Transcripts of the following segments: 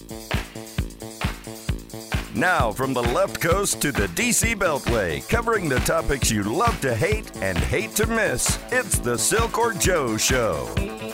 Now, from the left coast to the DC Beltway, covering the topics you love to hate and hate to miss, it's the Silk or Joe Show.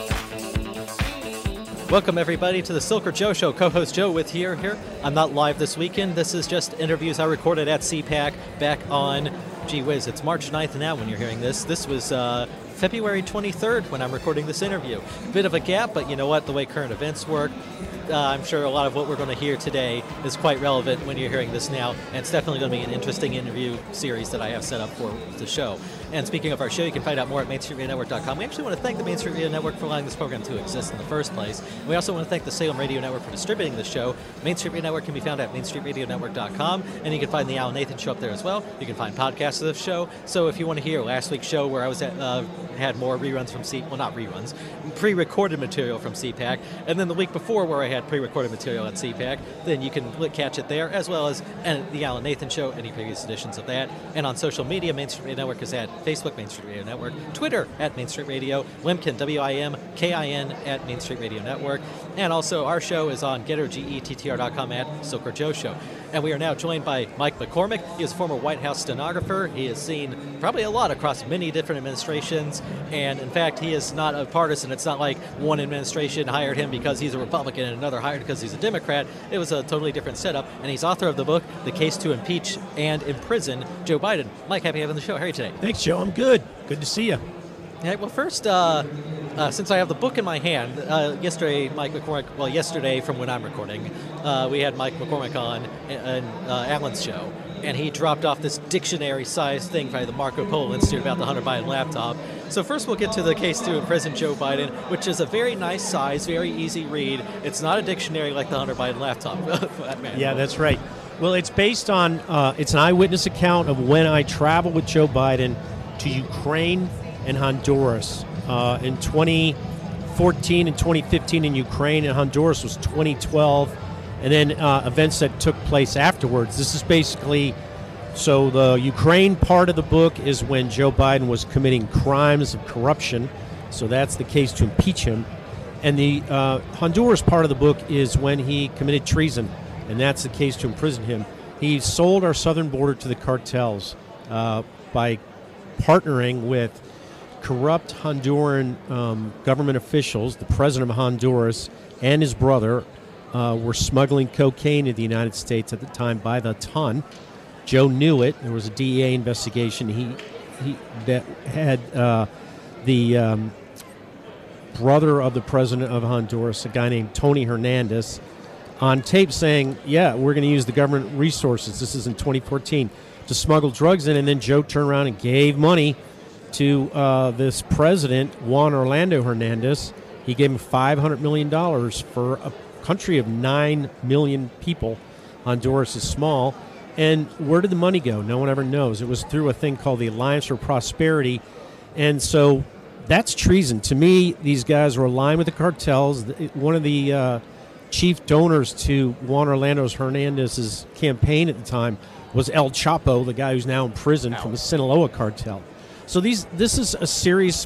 Welcome, everybody, to the Silk or Joe Show. Co-host Joe with you here. I'm not live this weekend. This is just interviews I recorded at CPAC back on, gee whiz, it's March 9th now when you're hearing this. This was February 23rd when I'm recording this interview. Bit of a gap, but you know what? The way current events work, I'm sure a lot of what we're going to hear today is quite relevant when you're hearing this now, and it's definitely going to be an interesting interview series that I have set up for the show. And speaking of our show, you can find out more at MainStreetRadioNetwork.com. We actually want to thank the Main Street Radio Network for allowing this program to exist in the first place. We also want to thank the Salem Radio Network for distributing the show. Main Street Radio Network can be found at MainStreetRadioNetwork.com, and you can find the Al and Nathan Show up there as well. You can find podcasts of the show. So if you want to hear last week's show where I was at, had more reruns from not reruns, pre-recorded material from CPAC, and then the week before where I had pre-recorded material at CPAC, then you can catch it there, as well as the Al and Nathan Show, any previous editions of that. And on social media, Main Street Radio Network is at Facebook, Main Street Radio Network, Twitter at Main Street Radio, Wimkin, WIMKIN at Main Street Radio Network, and also our show is on GetterGettr.com at Silk or Joe Show. And we are now joined by Mike McCormick. He is a former White House stenographer. He has seen probably a lot across many different administrations, and in fact, he is not a partisan. It's not like one administration hired him because he's a Republican and another hired because he's a Democrat. It was a totally different setup, and he's author of the book, The Case to Impeach and Imprison Joe Biden. Mike, happy to have you on the show. How are you today? Thanks, Joe. I'm good. Good to see you. Yeah, well, first, since I have the book in my hand, yesterday from when I'm recording, we had Mike McCormick on Alan's show, and he dropped off this dictionary-sized thing by the Marco Polo Institute about the Hunter Biden laptop. So first we'll get to the case to imprison Joe Biden, which is a very nice size, very easy read. It's not a dictionary like the Hunter Biden laptop. Yeah, that's right. Well, it's based on, it's an eyewitness account of when I traveled with Joe Biden to Ukraine and Honduras. In 2014 and 2015 in Ukraine, and Honduras was 2012, and then events that took place afterwards. This is basically, so the Ukraine part of the book is when Joe Biden was committing crimes of corruption, so that's the case to impeach him. And the Honduras part of the book is when he committed treason, and that's the case to imprison him. He sold our southern border to the cartels by partnering with corrupt Honduran government officials. The president of Honduras and his brother were smuggling cocaine into the United States at the time by the ton. Joe knew it. There was a DEA investigation. He that had the brother of the president of Honduras, a guy named Tony Hernandez, on tape saying, yeah, we're going to use the government resources, this is in 2014, to smuggle drugs in. And then Joe turned around and gave money to this president, Juan Orlando Hernandez. He gave him $500 million for a country of 9 million people. Honduras is small. And where did the money go? No one ever knows. It was through a thing called the Alliance for Prosperity. And so that's treason. To me, these guys were aligned with the cartels. One of the chief donors to Juan Orlando Hernandez's campaign at the time was El Chapo, the guy who's now in prison from the Sinaloa cartel. So this is a serious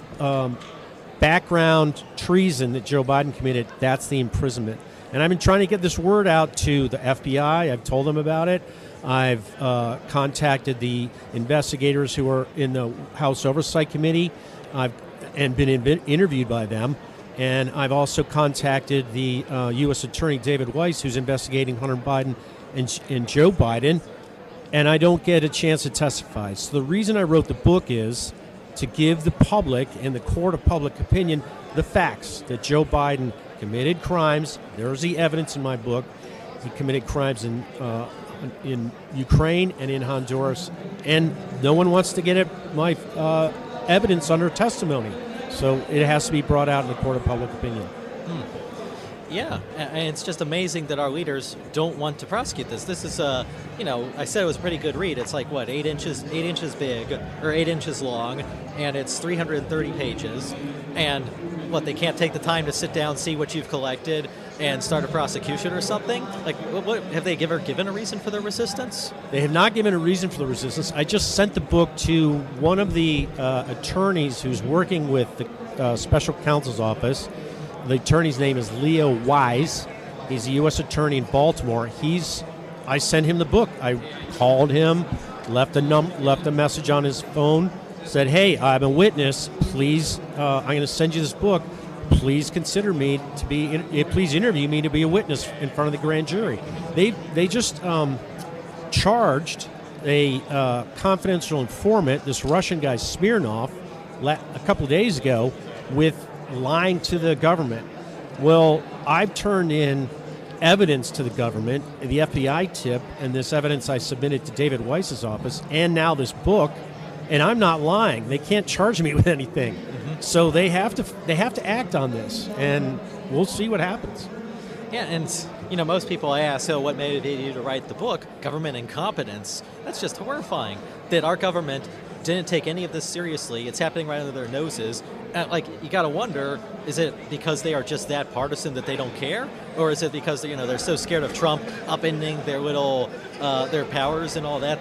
background treason that Joe Biden committed. That's the imprisonment. And I've been trying to get this word out to the FBI. I've told them about it. I've contacted the investigators who are in the House Oversight Committee and been interviewed by them. And I've also contacted the U.S. Attorney David Weiss, who's investigating Hunter Biden and Joe Biden. And I don't get a chance to testify. So the reason I wrote the book is to give the public and the court of public opinion the facts that Joe Biden committed crimes. There's the evidence in my book. He committed crimes in Ukraine and in Honduras, and no one wants to get my evidence under testimony. So it has to be brought out in the court of public opinion. Yeah, and it's just amazing that our leaders don't want to prosecute this. This is I said it was a pretty good read. It's like, 8 inches big, or 8 inches long, and it's 330 pages. And they can't take the time to sit down, see what you've collected, and start a prosecution or something? Like, what have they ever given a reason for their resistance? They have not given a reason for the resistance. I just sent the book to one of the attorneys who's working with the special counsel's office. The attorney's name is Leo Wise, He's a U.S. attorney in Baltimore. I sent him the book. I called him, left a message on his phone, said, "Hey, I'm a witness. Please, I'm going to send you this book. Please consider me to be. Please interview me to be a witness in front of the grand jury." They just charged a confidential informant, this Russian guy Smirnov, a couple of days ago, with lying to the government. Well, I've turned in evidence to the government, the FBI tip, and this evidence I submitted to David Weiss's office, and now this book, and I'm not lying. They can't charge me with anything. So they have to act on this, and we'll see what happens. Yeah, and most people ask, so what motivated you to write the book? Government incompetence. That's just horrifying. That our government didn't take any of this seriously. It's happening right under their noses. You got to wonder, is it because they are just that partisan that they don't care, or is it because they're so scared of Trump upending their little their powers and all that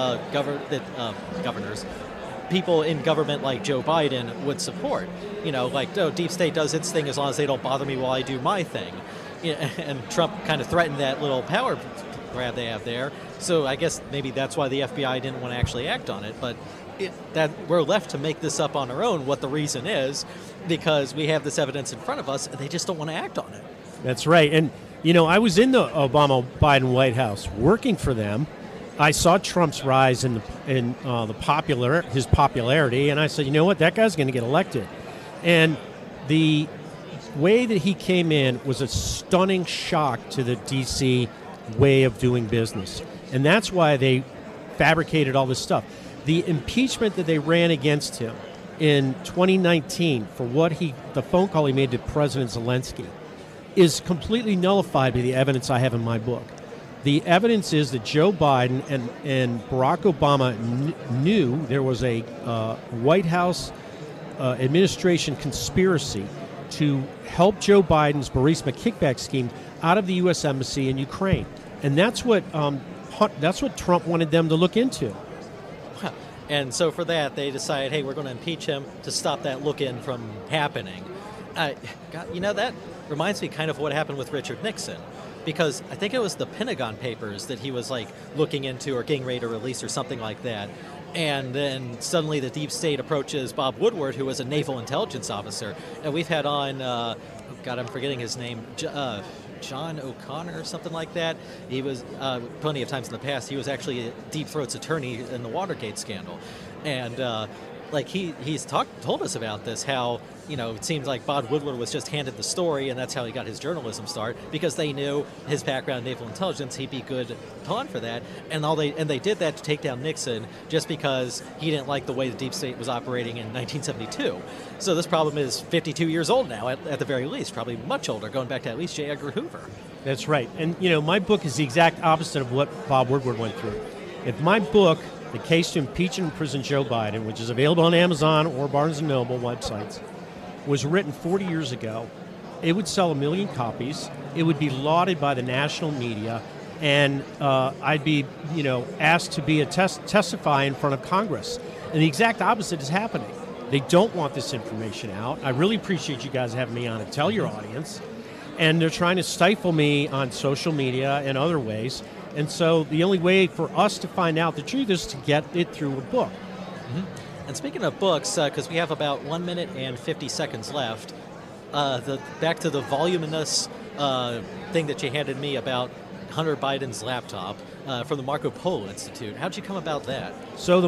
governors, people in government like Joe Biden would support? Deep state does its thing as long as they don't bother me while I do my thing. And Trump kind of threatened that little power grab they have there. So I guess maybe that's why the FBI didn't want to actually act on it. But that we're left to make this up on our own, what the reason is, because we have this evidence in front of us, and they just don't want to act on it. That's right. And, I was in the Obama-Biden White House working for them. I saw Trump's rise in his popularity, and I said, you know what, that guy's going to get elected. And the way that he came in was a stunning shock to the D.C. way of doing business. And that's why they fabricated all this stuff. The impeachment that they ran against him in 2019 for the phone call he made to President Zelensky is completely nullified by the evidence I have in my book. The evidence is that Joe Biden and Barack Obama knew there was a White House administration conspiracy to help Joe Biden's Burisma kickback scheme out of the U.S. Embassy in Ukraine. And that's what Trump wanted them to look into. And so for that, they decided, hey, we're going to impeach him to stop that look-in from happening. That reminds me kind of what happened with Richard Nixon, because I think it was the Pentagon Papers that he was looking into or getting ready to release or something like that. And then suddenly the deep state approaches Bob Woodward, who was a naval intelligence officer. And we've had on, I'm forgetting his name, John O'Connor or something like that. He was, plenty of times in the past, he was actually Deep Throat's attorney in the Watergate scandal. And he's told us about this, how, it seems like Bob Woodward was just handed the story, and that's how he got his journalism start, because they knew his background in naval intelligence, he'd be good pawn for that. And they did that to take down Nixon just because he didn't like the way the deep state was operating in 1972. So this problem is 52 years old now, at the very least, probably much older, going back to at least J. Edgar Hoover. That's right. And, my book is the exact opposite of what Bob Woodward went through. If my book, The Case to Impeach and Imprison Joe Biden, which is available on Amazon or Barnes & Noble websites, was written 40 years ago, it would sell 1 million copies. It would be lauded by the national media, and I'd be, asked to be testify in front of Congress. And the exact opposite is happening. They don't want this information out. I really appreciate you guys having me on to tell your audience. And they're trying to stifle me on social media and other ways. And so the only way for us to find out the truth is to get it through a book. Mm-hmm. And speaking of books, because we have about 1 minute and 50 seconds left, back to the voluminous thing that you handed me about Hunter Biden's laptop from the Marco Polo Institute. How'd you come about that? So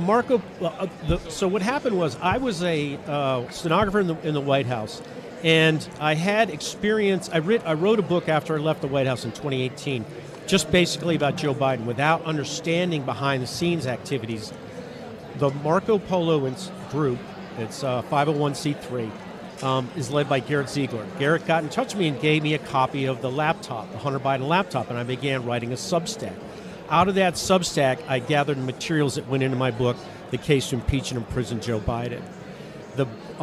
so what happened was I was a stenographer in the White House, and I had experience. I wrote a book after I left the White House in 2018, just basically about Joe Biden, without understanding behind-the-scenes activities. The Marco Polo group, it's 501c3, is led by Garrett Ziegler. Garrett got in touch with me and gave me a copy of the laptop, the Hunter Biden laptop, and I began writing a Substack. Out of that Substack, I gathered materials that went into my book, The Case to Impeach and Imprison Joe Biden. The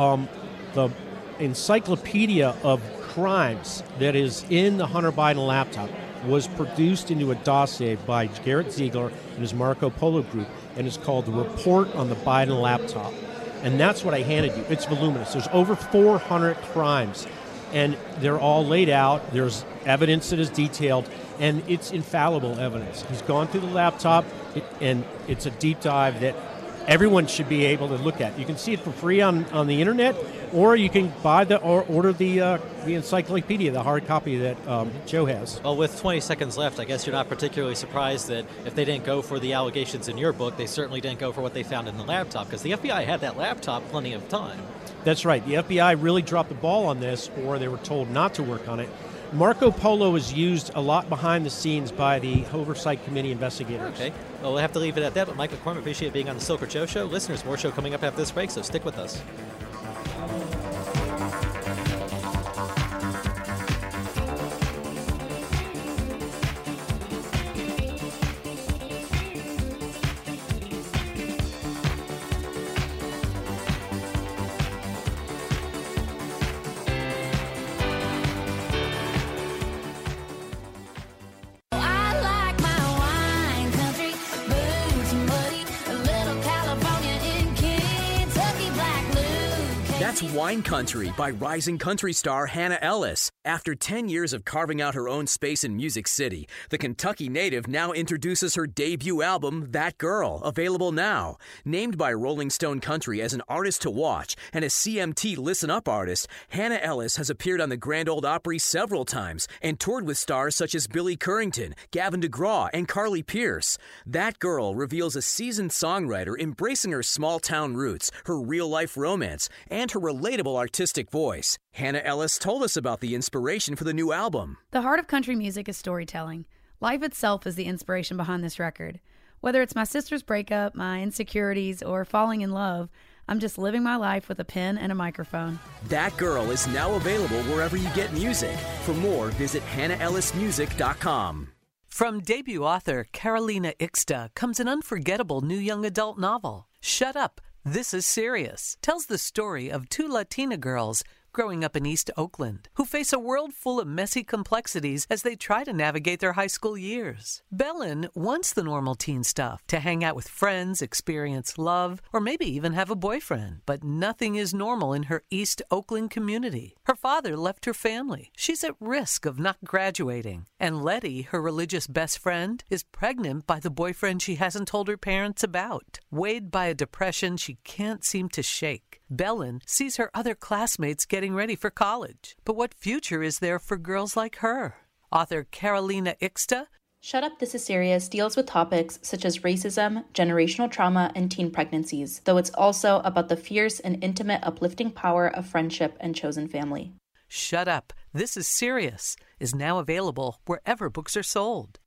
encyclopedia of crimes that is in the Hunter Biden laptop was produced into a dossier by Garrett Ziegler and his Marco Polo group, and it's called The Report on the Biden Laptop. And that's what I handed you. It's voluminous. There's over 400 crimes and they're all laid out. There's evidence that is detailed, and it's infallible evidence. He's gone through the laptop, and it's a deep dive that everyone should be able to look at. You can see it for free on the internet, or you can buy or order the encyclopedia, the hard copy that Joe has. Well, with 20 seconds left, I guess you're not particularly surprised that if they didn't go for the allegations in your book, they certainly didn't go for what they found in the laptop, because the FBI had that laptop plenty of time. That's right. The FBI really dropped the ball on this, or they were told not to work on it. Marco Polo is used a lot behind the scenes by the Oversight Committee investigators. Okay. Well, we'll have to leave it at that, but Michael Corman, appreciate being on the Silk Road Joe Show. Listeners, more show coming up after this break, so stick with us. That's Wine Country by rising country star Hannah Ellis. After 10 years of carving out her own space in Music City, the Kentucky native now introduces her debut album, That Girl, available now. Named by Rolling Stone Country as an artist to watch and a CMT Listen Up artist, Hannah Ellis has appeared on the Grand Ole Opry several times and toured with stars such as Billy Currington, Gavin DeGraw, and Carly Pearce. That Girl reveals a seasoned songwriter embracing her small-town roots, her real-life romance, and her relatable artistic voice. Hannah Ellis told us about the inspiration for the new album. The heart of country music is storytelling. Life itself is the inspiration behind this record. Whether it's my sister's breakup, my insecurities, or falling in love, I'm just living my life with a pen and a microphone. That Girl is now available wherever you get music. For more, visit HannahEllisMusic.com. From debut author Carolina Ixta comes an unforgettable new young adult novel. Shut Up, This Is Serious tells the story of two Latina girls growing up in East Oakland, who face a world full of messy complexities as they try to navigate their high school years. Belen wants the normal teen stuff, to hang out with friends, experience love, or maybe even have a boyfriend. But nothing is normal in her East Oakland community. Her father left her family. She's at risk of not graduating. And Letty, her religious best friend, is pregnant by the boyfriend she hasn't told her parents about. Weighed by a depression she can't seem to shake, Belen sees her other classmates getting ready for college. But what future is there for girls like her? Author Carolina Ixta. Shut Up, This Is Serious deals with topics such as racism, generational trauma, and teen pregnancies, though it's also about the fierce and intimate uplifting power of friendship and chosen family. Shut Up, This Is Serious is now available wherever books are sold.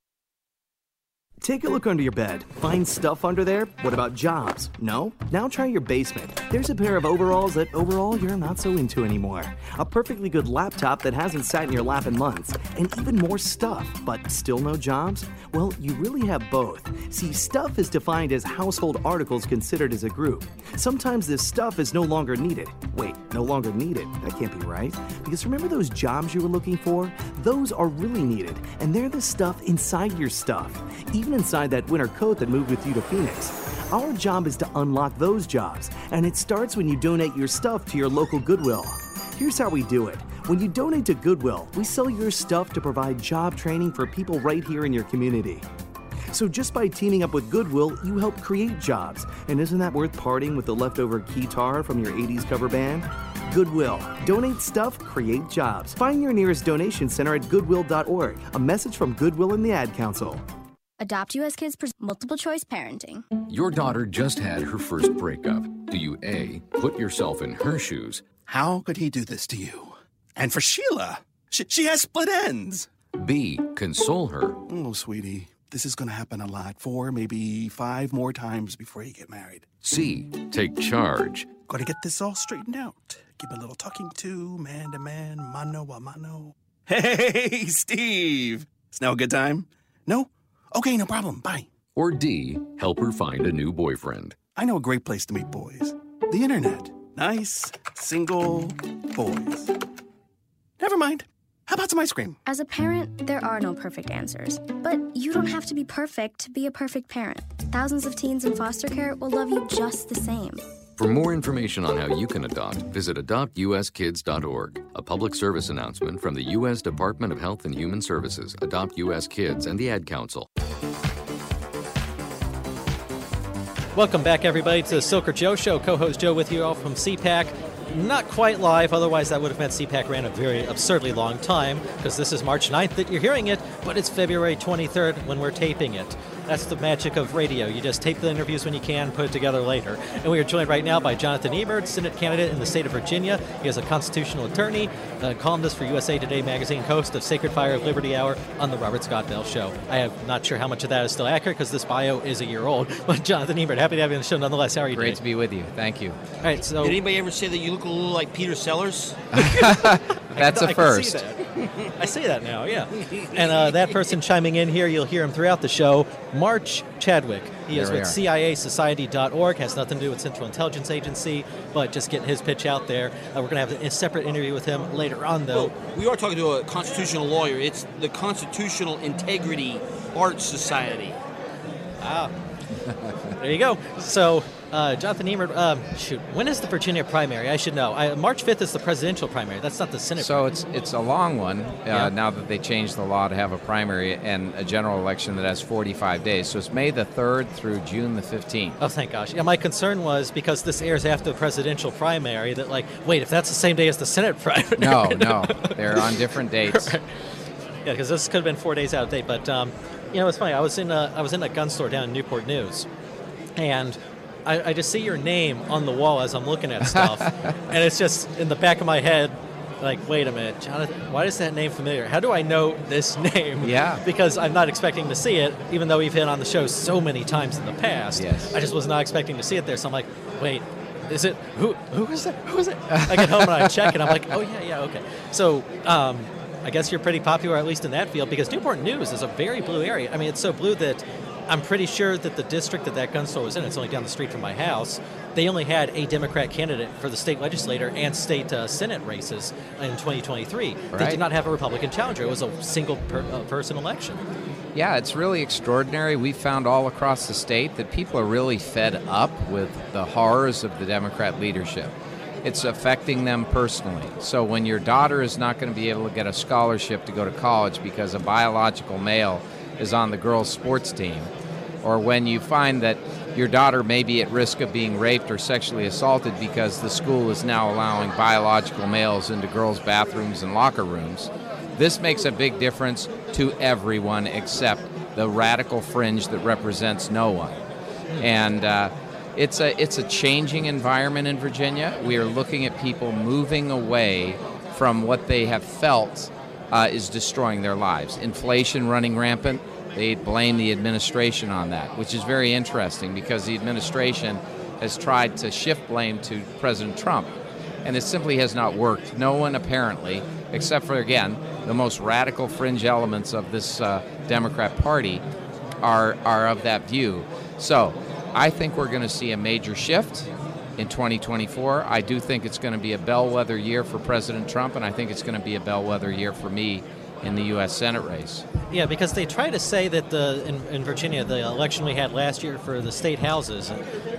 Take a look under your bed. Find stuff under there? What about jobs? No? Now try your basement. There's a pair of overalls that overall you're not so into anymore. A perfectly good laptop that hasn't sat in your lap in months. And even more stuff, but still no jobs? Well, you really have both. See, stuff is defined as household articles considered as a group. Sometimes this stuff is no longer needed. Wait, no longer needed? That can't be right. Because remember those jobs you were looking for? Those are really needed, and they're the stuff inside your stuff. Even inside that winter coat that moved with you to Phoenix. Our job is to unlock those jobs, and it starts when you donate your stuff to your local Goodwill. Here's how we do it. When you donate to Goodwill, we sell your stuff to provide job training for people right here in your community. So just by teaming up with Goodwill, you help create jobs. And isn't that worth parting with the leftover guitar from your 80s cover band? Goodwill. Donate stuff, create jobs. Find your nearest donation center at goodwill.org. A message from Goodwill and the Ad Council. Adopt U.S. Kids multiple choice parenting. Your daughter just had her first breakup. Do you A, put yourself in her shoes? How could he do this to you? And for Sheila, she has split ends. B, console her. Oh, sweetie, this is going to happen a lot. 4, maybe 5 more times before you get married. C, take charge. Got to get this all straightened out. Give a little talking to, man to man, mano a mano. Hey, Steve. It's now a good time? No? Okay, no problem. Bye. Or D, help her find a new boyfriend. I know a great place to meet boys. The internet. Nice, single boys. Never mind. How about some ice cream? As a parent, there are no perfect answers. But you don't have to be perfect to be a perfect parent. Thousands of teens in foster care will love you just the same. For more information on how you can adopt, visit adoptuskids.org. A public service announcement from the U.S. Department of Health and Human Services, Adopt U.S. Kids, and the Ad Council. Welcome back, everybody, to the Silker Joe Show. Co-host Joe with you all from CPAC. Not quite live, otherwise that would have meant CPAC ran a very absurdly long time, because this is March 9th that you're hearing it, but it's February 23rd when we're taping it. That's the magic of radio. You just tape the interviews when you can, put it together later. And we are joined right now by Jonathan Ebert, Senate candidate in the state of Virginia. He is a constitutional attorney, a columnist for USA Today magazine, host of Sacred Fire of Liberty Hour on the Robert Scott Bell Show. I am not sure how much of that is still accurate because this bio is a year old. But Jonathan Ebert, happy to have you on the show nonetheless. How are you doing? Great to be with you. Thank you. All right, so did anybody ever say that you look a little like Peter Sellers? That's a first. I say that now, yeah. And that person chiming in here, you'll hear him throughout the show, March Chadwick. He is with CIAsociety.org, has nothing to do with Central Intelligence Agency, but just getting his pitch out there. We're going to have a separate interview with him later on, though. Well, we are talking to a constitutional lawyer. It's the Constitutional Integrity Arts Society. Ah, there you go. So, Jonathan Ebert, when is the Virginia primary? I should know. March 5th is the presidential primary. That's not the Senate primary. So it's a long one now that they changed the law to have a primary and a general election that has 45 days. So it's May the 3rd through June the 15th. Oh, thank gosh. Yeah, my concern was because this airs after the presidential primary that, wait, if that's the same day as the Senate primary. No. They're on different dates. Right. Yeah, because this could have been 4 days out of date. But, it's funny. I was in a gun store down in Newport News, and I just see your name on the wall as I'm looking at stuff, and it's just in the back of my head, wait a minute, Jonathan, why is that name familiar? How do I know this name? Yeah. Because I'm not expecting to see it, even though we've been on the show so many times in the past. Yes. I just was not expecting to see it there, so I'm like, wait, is it, who is it? Who is it? I get home and I check, and I'm like, oh, yeah, okay. So, I guess you're pretty popular, at least in that field, because Newport News is a very blue area. I mean, it's so blue that I'm pretty sure that the district that gun store was in, it's only down the street from my house, they only had a Democrat candidate for the state legislature and state Senate races in 2023. Right. They did not have a Republican challenger. It was a single person election. Yeah, it's really extraordinary. We found all across the state that people are really fed up with the horrors of the Democrat leadership. It's affecting them personally. So when your daughter is not going to be able to get a scholarship to go to college because a biological male is on the girls' sports team, or when you find that your daughter may be at risk of being raped or sexually assaulted because the school is now allowing biological males into girls' bathrooms and locker rooms, this makes a big difference to everyone except the radical fringe that represents no one. And it's a changing environment in Virginia. We are looking at people moving away from what they have felt is destroying their lives. Inflation running rampant, they blame the administration on that, which is very interesting because the administration has tried to shift blame to President Trump, and it simply has not worked. No one apparently, except for, again, the most radical fringe elements of this Democrat Party are of that view. So I think we're going to see a major shift in 2024. I do think it's going to be a bellwether year for President Trump, and I think it's going to be a bellwether year for me in the U.S. Senate race. Yeah, because they try to say that in Virginia, the election we had last year for the state houses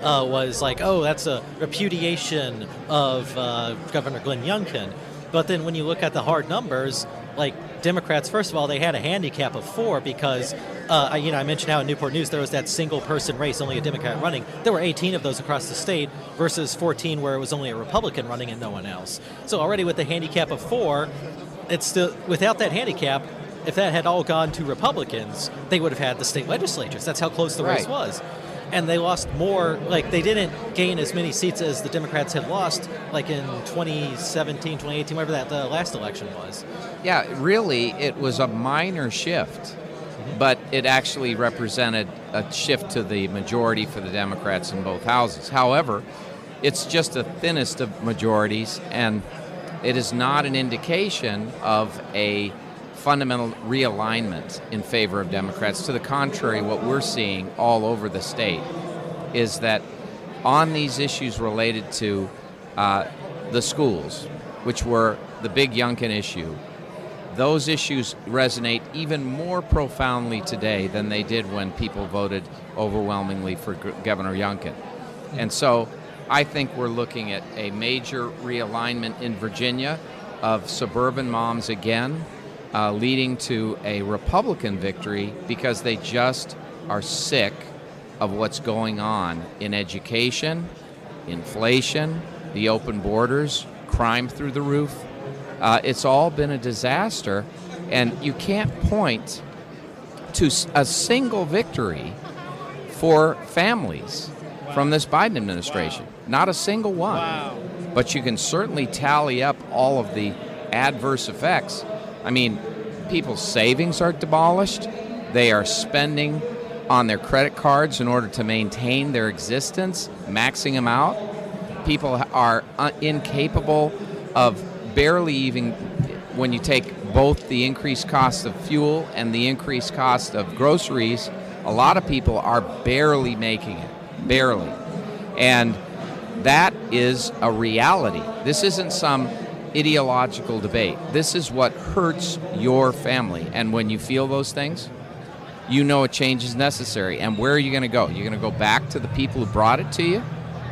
was that's a repudiation of Governor Glenn Youngkin. But then when you look at the hard numbers, Democrats, first of all, they had a handicap of 4 because, I mentioned how in Newport News there was that single-person race, only a Democrat running. There were 18 of those across the state versus 14 where it was only a Republican running and no one else. So already with the handicap of 4, it's still, without that handicap, if that had all gone to Republicans, they would have had the state legislatures. That's how close the race was. And they lost more, they didn't gain as many seats as the Democrats had lost, in 2017, 2018, whatever that the last election was. Yeah, really, it was a minor shift, but it actually represented a shift to the majority for the Democrats in both houses. However, it's just the thinnest of majorities, and it is not an indication of a fundamental realignment in favor of Democrats. To the contrary, what we're seeing all over the state is that on these issues related to the schools, which were the big Youngkin issue, those issues resonate even more profoundly today than they did when people voted overwhelmingly for Governor Youngkin. And so I think we're looking at a major realignment in Virginia of suburban moms again, leading to a Republican victory because they just are sick of what's going on in education, inflation, the open borders, crime through the roof. It's all been a disaster, and you can't point to a single victory for families from this Biden administration. Not a single one. Wow. But you can certainly tally up all of the adverse effects. I mean, people's savings are demolished. They are spending on their credit cards in order to maintain their existence, maxing them out. People are incapable of barely even, when you take both the increased cost of fuel and the increased cost of groceries, a lot of people are barely making it. Barely. And that is a reality. This isn't some ideological debate. This is what hurts your family. And when you feel those things, you know a change is necessary. And where are you going to go? You're going to go back to the people who brought it to you?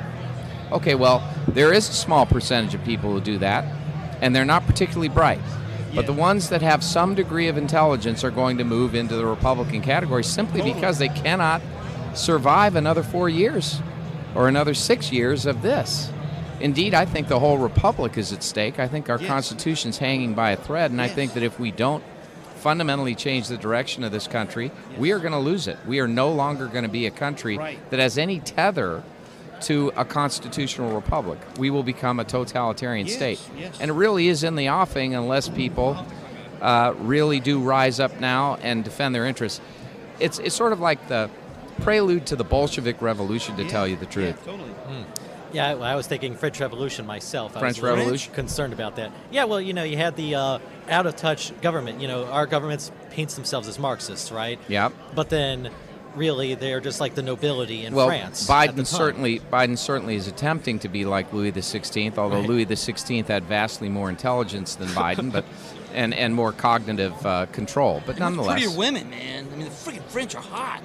Okay, well, there is a small percentage of people who do that, and they're not particularly bright. But the ones that have some degree of intelligence are going to move into the Republican category simply because they cannot survive another 4 years or another 6 years of this. Indeed, I think the whole republic is at stake. I think our Constitution's hanging by a thread, and I think that if we don't fundamentally change the direction of this country, we are going to lose it. We are no longer going to be a country that has any tether to a constitutional republic. We will become a totalitarian state. And it really is in the offing unless people really do rise up now and defend their interests. It's sort of like the prelude to the Bolshevik Revolution, to tell you the truth. Yeah, totally. Yeah, I was thinking French Revolution myself. French I was Revolution? concerned about that. Yeah, well, you had the out-of-touch government. Our governments paints themselves as Marxists, right? Yep. But then, really, they're just like the nobility in France. Biden certainly is attempting to be like Louis XVI, although Louis XVI had vastly more intelligence than Biden, but and more cognitive control. But nonetheless, prettier women, man. I mean, the freaking French are hot.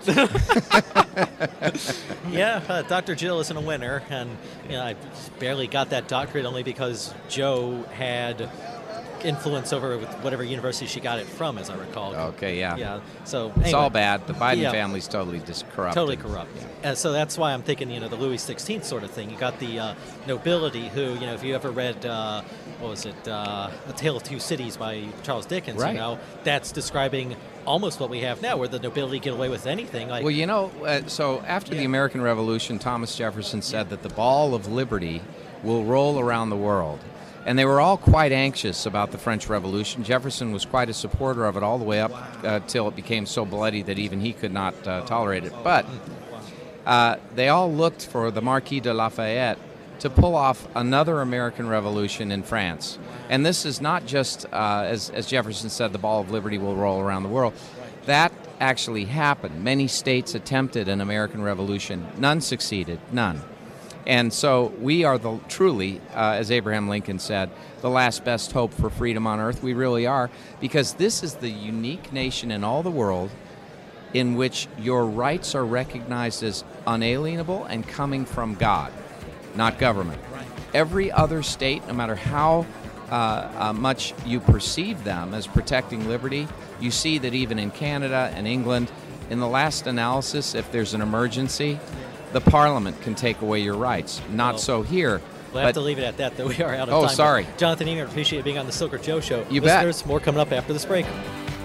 Yeah, Dr. Jill isn't a winner, and I barely got that doctorate only because Joe had influence over whatever university she got it from, as I recall. Okay, yeah. Yeah, so it's anyway. all bad. The Biden family's totally corrupt. Totally corrupt. Yeah. And so that's why I'm thinking, the Louis XVI sort of thing. You got the nobility who, if you ever read, A Tale of Two Cities by Charles Dickens, right. That's describing almost what we have now, where the nobility get away with anything. So after the American Revolution, Thomas Jefferson said that the ball of liberty will roll around the world. And they were all quite anxious about the French Revolution. Jefferson was quite a supporter of it all the way up till it became so bloody that even he could not tolerate it. But they all looked for the Marquis de Lafayette to pull off another American Revolution in France. And this is not just, as Jefferson said, the ball of liberty will roll around the world. That actually happened. Many states attempted an American Revolution. None succeeded. None. And so we are truly, as Abraham Lincoln said, the last best hope for freedom on earth. We really are, because this is the unique nation in all the world in which your rights are recognized as unalienable and coming from God, not government. Every other state, no matter how much you perceive them as protecting liberty, you see that even in Canada and England, in the last analysis, if there's an emergency, the Parliament can take away your rights. Not so here. We'll have to leave it at that, though. We are out of time. Oh, sorry. But Jonathan Eamer, appreciate being on the Silker Joe Show. You Listeners, bet. More coming up after this break.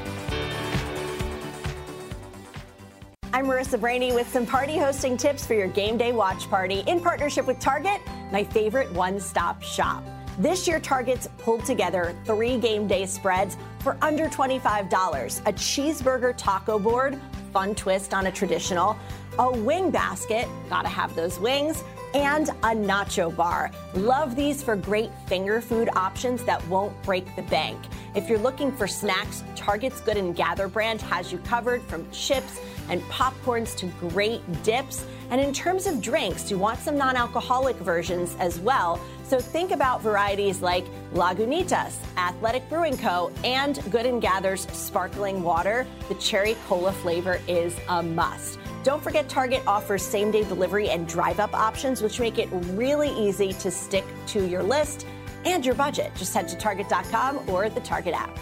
I'm Marissa Brainey with some party hosting tips for your game day watch party in partnership with Target, my favorite one-stop shop. This year, Target's pulled together 3 game day spreads for under $25. A cheeseburger taco board, fun twist on a traditional, a wing basket, gotta have those wings, and a nacho bar. Love these for great finger food options that won't break the bank. If you're looking for snacks, Target's Good and Gather brand has you covered, from chips and popcorns to great dips. And in terms of drinks, you want some non-alcoholic versions as well. So think about varieties like Lagunitas, Athletic Brewing Co., and Good and Gather's sparkling water. The cherry cola flavor is a must. Don't forget Target offers same-day delivery and drive-up options, which make it really easy to stick to your list and your budget. Just head to Target.com or the Target app.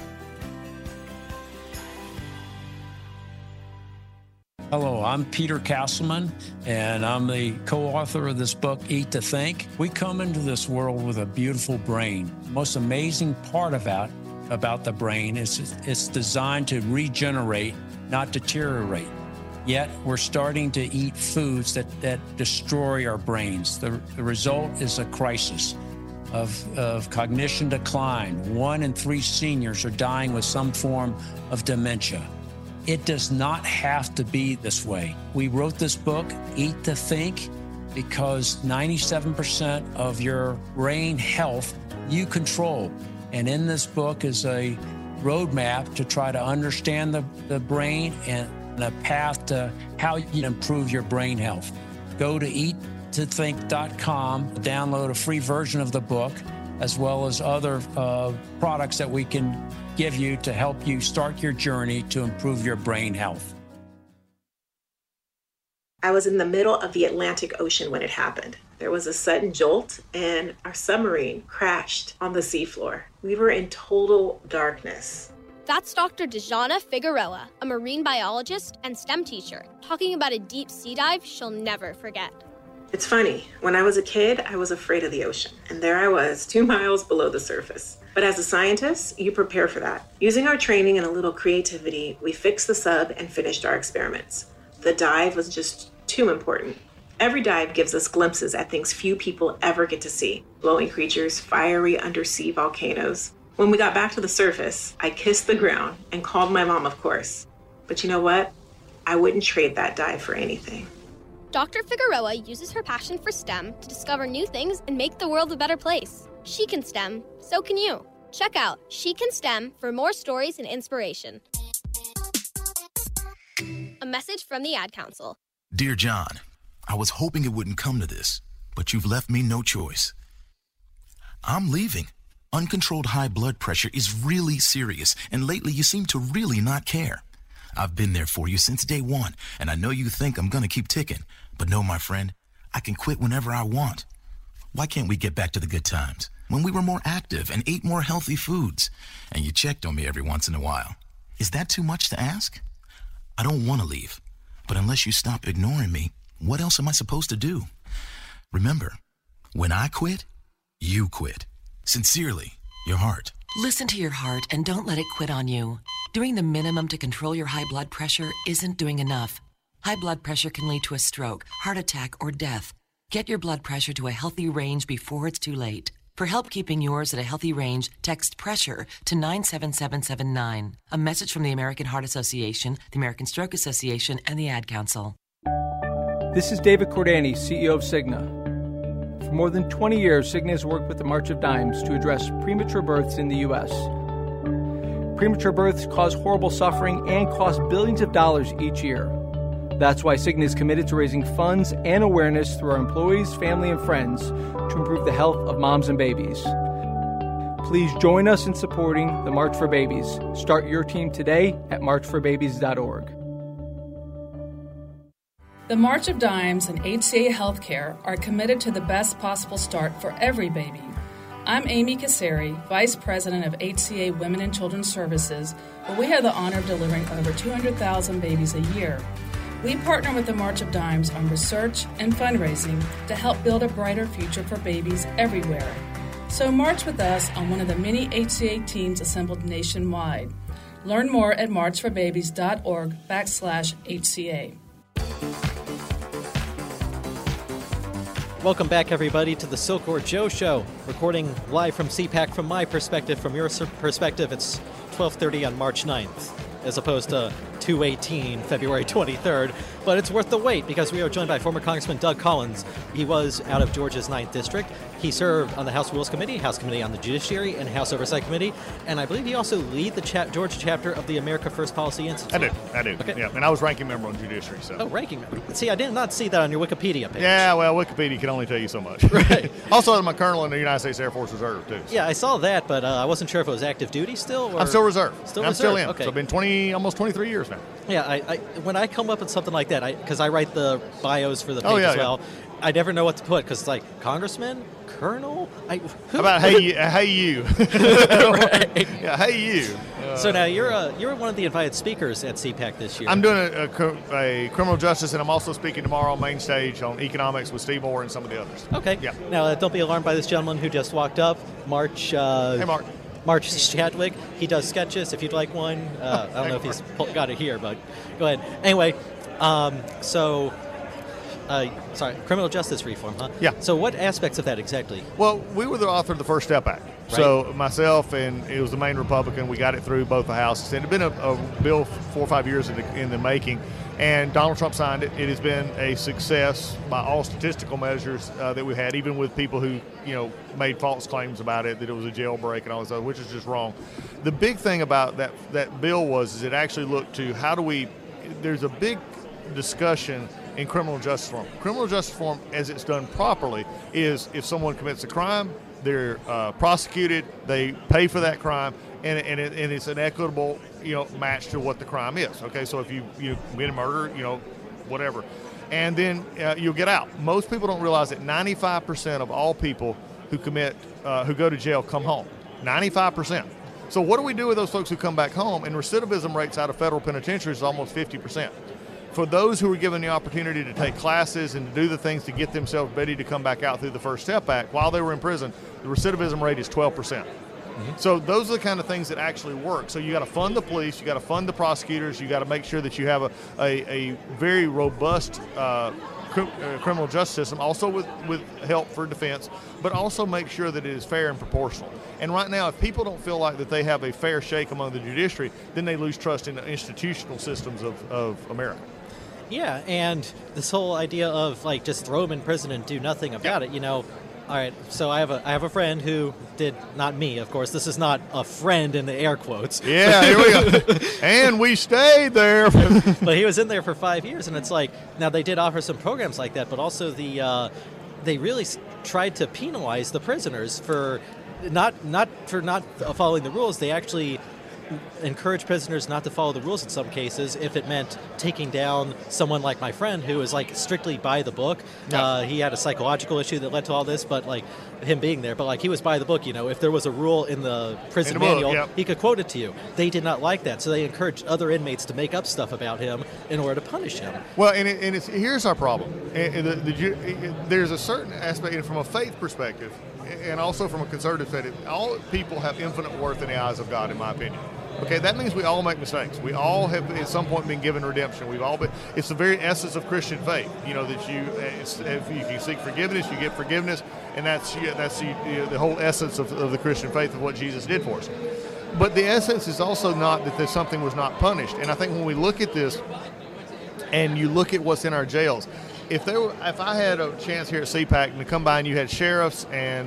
Hello, I'm Peter Castleman, and I'm the co-author of this book, Eat to Think. We come into this world with a beautiful brain. The most amazing part about the brain is it's designed to regenerate, not deteriorate. Yet we're starting to eat foods that destroy our brains. The result is a crisis of cognition decline. 1 in 3 seniors are dying with some form of dementia. It does not have to be this way. We wrote this book, Eat to Think, because 97% of your brain health you control. And in this book is a roadmap to try to understand the brain and a path to how you improve your brain health. Go to eattothink.com, download a free version of the book, as well as other products that we can give you to help you start your journey to improve your brain health. I was in the middle of the Atlantic Ocean when it happened. There was a sudden jolt and our submarine crashed on the seafloor. We were in total darkness. That's Dr. Dejana Figueroa, a marine biologist and STEM teacher, talking about a deep sea dive she'll never forget. It's funny, when I was a kid, I was afraid of the ocean, and there I was, 2 miles below the surface. But as a scientist, you prepare for that. Using our training and a little creativity, we fixed the sub and finished our experiments. The dive was just too important. Every dive gives us glimpses at things few people ever get to see. Glowing creatures, fiery undersea volcanoes. When we got back to the surface, I kissed the ground and called my mom, of course. But you know what? I wouldn't trade that dive for anything. Dr. Figueroa uses her passion for STEM to discover new things and make the world a better place. She can STEM, so can you. Check out She Can STEM for more stories and inspiration. A message from the Ad Council. Dear John, I was hoping it wouldn't come to this, but you've left me no choice. I'm leaving. Uncontrolled high blood pressure is really serious, and lately you seem to really not care. I've been there for you since day one, and I know you think I'm gonna keep ticking, but no, my friend, I can quit whenever I want. Why can't we get back to the good times, when we were more active and ate more healthy foods, and you checked on me every once in a while? Is that too much to ask? I don't want to leave, but unless you stop ignoring me, what else am I supposed to do? Remember, when I quit, you quit. Sincerely, your heart. Listen to your heart and don't let it quit on you. Doing the minimum to control your high blood pressure isn't doing enough. High blood pressure can lead to a stroke, heart attack, or death. Get your blood pressure to a healthy range before it's too late. For help keeping yours at a healthy range, text PRESSURE to 97779. A message from the American Heart Association, the American Stroke Association, and the Ad Council. This is David Cordani, CEO of Cigna. For more than 20 years, Cigna has worked with the March of Dimes to address premature births in the U.S. Premature births cause horrible suffering and cost billions of dollars each year. That's why Cigna is committed to raising funds and awareness through our employees, family, and friends to improve the health of moms and babies. Please join us in supporting the March for Babies. Start your team today at marchforbabies.org. The March of Dimes and HCA Healthcare are committed to the best possible start for every baby. I'm Amy Kasseri, Vice President of HCA Women and Children's Services, where we have the honor of delivering over 200,000 babies a year. We partner with the March of Dimes on research and fundraising to help build a brighter future for babies everywhere. So march with us on one of the many HCA teams assembled nationwide. Learn more at marchforbabies.org/HCA. Welcome back, everybody, to the Silkworth Joe Show. Recording live from CPAC from my perspective. From your perspective, it's 12:30 on March 9th, as opposed to 2/18, February 23rd. But it's worth the wait because we are joined by former Congressman Doug Collins. He was out of Georgia's 9th District. He served on the House Rules Committee, House Committee on the Judiciary, and House Oversight Committee. And I believe he also lead the Georgia chapter of the America First Policy Institute. I do. Okay. Yeah, and I was ranking member on Judiciary. So. Oh, ranking member. See, I did not see that on your Wikipedia page. Yeah, well, Wikipedia can only tell you so much. Right. Also, I'm a colonel in the United States Air Force Reserve, too. So. Yeah, I saw that, but I wasn't sure if it was active duty still. Or... I'm still reserve. Still I'm reserve. still in. Okay. So I've been 20 almost 23 years now. Yeah, I when I come up with something like that, because I write the bios for the page yeah, as well, I never know what to put because it's like congressman, colonel. How about hey you? Right. Yeah, hey you. So now you're one of the invited speakers at CPAC this year. I'm doing a criminal justice, and I'm also speaking tomorrow on main stage on economics with Steve Moore and some of the others. Okay. Yeah. Now don't be alarmed by this gentleman who just walked up, March. Hey, Mark. March Chadwick. He does sketches. If you'd like one, I don't know if he's got it here, but go ahead. Anyway, sorry, criminal justice reform, huh? Yeah. So what aspects of that exactly? Well, we were the author of the First Step Act. Right. So myself and it was the main Republican. We got it through both the houses. And it had been a bill 4 or 5 years in the making. And Donald Trump signed it. It has been a success by all statistical measures that we had, even with people who, made false claims about it, that it was a jailbreak and all this other, which is just wrong. The big thing about that bill is it actually looked to there's a big discussion in criminal justice reform. Criminal justice reform, as it's done properly, is if someone commits a crime, they're prosecuted, they pay for that crime, and it's an equitable match to what the crime is. Okay, so if you commit a murder, whatever, and then you'll get out. Most people don't realize that 95% of all people who go to jail come home. 95%. So what do we do with those folks who come back home? And recidivism rates out of federal penitentiaries is almost 50%. For those who are given the opportunity to take classes and to do the things to get themselves ready to come back out through the First Step Act while they were in prison, the recidivism rate is 12%. Mm-hmm. So those are the kind of things that actually work. So you got to fund the police, you got to fund the prosecutors, you got to make sure that you have a very robust criminal justice system, also with help for defense, but also make sure that it is fair and proportional. And right now, if people don't feel like that they have a fair shake among the judiciary, then they lose trust in the institutional systems of America. Yeah, and this whole idea of just throw them in prison and do nothing about it, All right, so I have a friend who did, not me, of course. This is not a friend in the air quotes. Yeah, here we go. And we stayed there. But he was in there for 5 years, and it's now they did offer some programs like that, but also they really tried to penalize the prisoners for not following the rules. They actually encourage prisoners not to follow the rules in some cases if it meant taking down someone like my friend who is strictly by the book. He had a psychological issue that led to all this, but him being there, but he was by the book. If there was a rule in the prison manual, he could quote it to you. They did not like that, so they encouraged other inmates to make up stuff about him in order to punish him. Well, here's our problem. There's a certain aspect from a faith perspective and also from a conservative perspective. All people have infinite worth in the eyes of God, in my opinion. Okay, that means we all make mistakes. We all have at some point been given redemption. We've all been. It's the very essence of Christian faith. That if you can seek forgiveness, you get forgiveness, and that's the whole essence of the Christian faith of what Jesus did for us. But the essence is also not that something was not punished. And I think when we look at this, and you look at what's in our jails, if I had a chance here at CPAC to come by and you had sheriffs and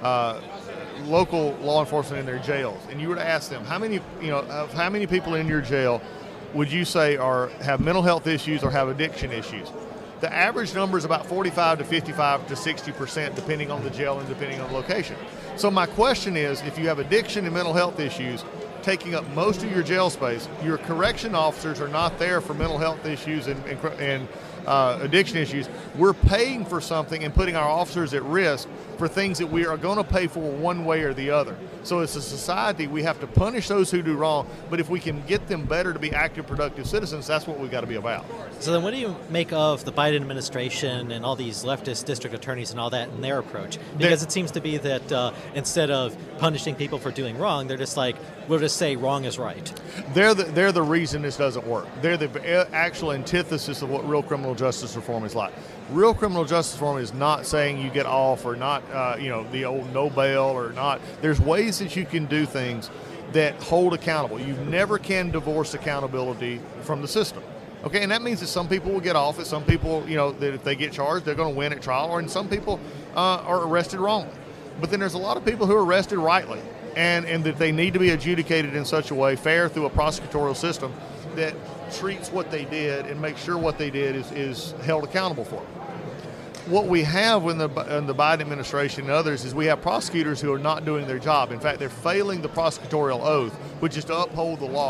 local law enforcement in their jails, and you were to ask them how many people in your jail would you say have mental health issues or have addiction issues, the average number is about 45 to 55 to 60%, depending on the jail and depending on the location. So my question is, if you have addiction and mental health issues taking up most of your jail space, your correction officers are not there for mental health issues and addiction issues. We're paying for something and putting our officers at risk for things that we are going to pay for one way or the other. So as a society, we have to punish those who do wrong, but if we can get them better to be active, productive citizens, that's what we've got to be about. So then what do you make of the Biden administration and all these leftist district attorneys and all that and their approach? Because it seems to be that instead of punishing people for doing wrong, they're just we'll just say wrong is right. They're the reason this doesn't work. They're the actual antithesis of what real criminal justice reform is like. Real criminal justice reform is not saying you get off or not, the old no bail or not. There's ways that you can do things that hold accountable. You never can divorce accountability from the system. Okay, and that means that some people will get off, and some people, that if they get charged, they're going to win at trial, and some people are arrested wrongly. But then there's a lot of people who are arrested rightly, and that they need to be adjudicated in such a way, fair through a prosecutorial system, that treats what they did and makes sure what they did is held accountable for. What we have in the Biden administration and others is we have prosecutors who are not doing their job. In fact, they're failing the prosecutorial oath, which is to uphold the law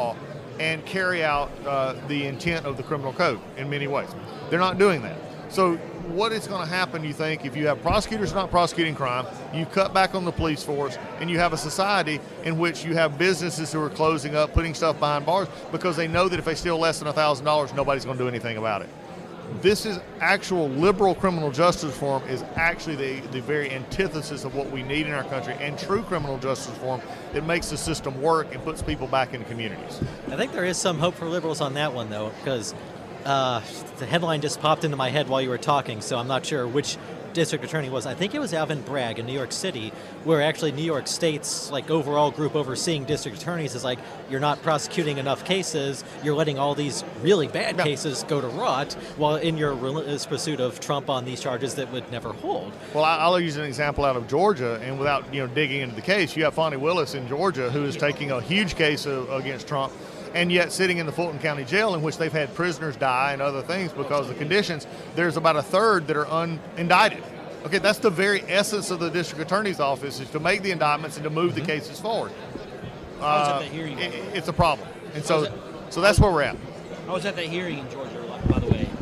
and carry out the intent of the criminal code in many ways. They're not doing that. So what is going to happen, you think, if you have prosecutors not prosecuting crime, you cut back on the police force, and you have a society in which you have businesses who are closing up, putting stuff behind bars because they know that if they steal less than $1,000, nobody's going to do anything about it. This is actual liberal criminal justice reform is actually the very antithesis of what we need in our country, and true criminal justice reform that makes the system work and puts people back in communities. I think there is some hope for liberals on that one, though, because the headline just popped into my head while you were talking, so I'm not sure which district attorney was. I think it was Alvin Bragg in New York City, where actually New York State's overall group overseeing district attorneys is you're not prosecuting enough cases, you're letting all these really bad cases go to rot while in your relentless pursuit of Trump on these charges that would never hold. Well, I'll use an example out of Georgia, and without digging into the case, you have Fonnie Willis in Georgia who is taking a huge case against Trump, and yet sitting in the Fulton County Jail, in which they've had prisoners die and other things because of the conditions. There's about a third that are unindicted. Okay, that's the very essence of the district attorney's office, is to make the indictments and to move the cases forward. I was at that hearing. It's a problem, and so that's where we're at. I was at that hearing in Georgia, by the way.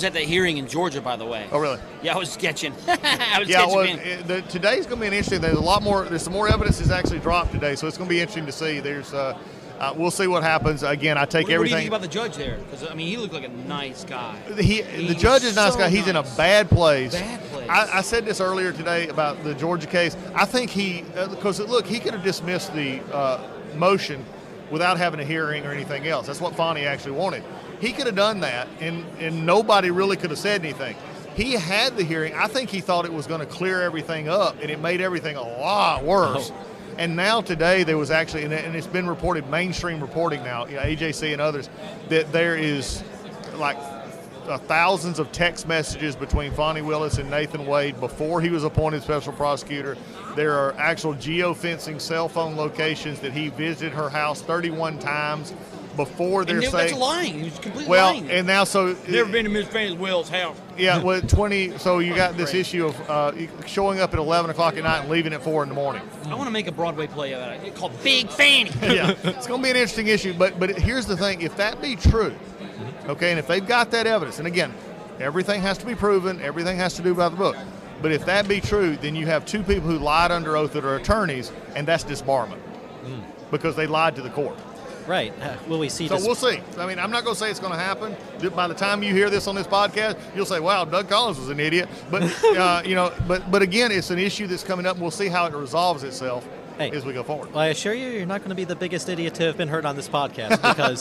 Oh, really? Yeah, I was sketching. Today's going to be an interesting. There's some more evidence that's actually dropped today, so it's going to be interesting to see. We'll see what happens. Again, I take everything. What do you think about the judge there? Because he looked like a nice guy. The judge is a nice guy. He's in a bad place. Bad place. I said this earlier today about the Georgia case. I think because he could have dismissed the motion without having a hearing or anything else. That's what Fonnie actually wanted. He could have done that, and nobody really could have said anything. He had the hearing. I think he thought it was going to clear everything up, and it made everything a lot worse. Oh. And now today there was actually, and it's been reported, mainstream reporting now, AJC and others, that there is thousands of text messages between Fonnie Willis and Nathan Wade before he was appointed special prosecutor. There are actual geofencing cell phone locations that he visited her house 31 times before they're saying. That's lying. He was completely lying. And now never been to Miss Fannie Will's house. Yeah, well, 20. So you got this issue of showing up at 11 o'clock at night and leaving at 4 in the morning. I want to make a Broadway play of that. It's called Big Fannie. Yeah, it's going to be an interesting issue. But here's the thing: if that be true, okay, and if they've got that evidence, and again, everything has to be proven, everything has to do by the book. But if that be true, then you have two people who lied under oath that are attorneys, and that's disbarment because they lied to the court. Right. Will we see? So we'll see. I mean, I'm not going to say it's going to happen. By the time you hear this on this podcast, you'll say, "Wow, Doug Collins was an idiot." But but again, it's an issue that's coming up, and we'll see how it resolves itself as we go forward. Well, I assure you're not going to be the biggest idiot to have been heard on this podcast because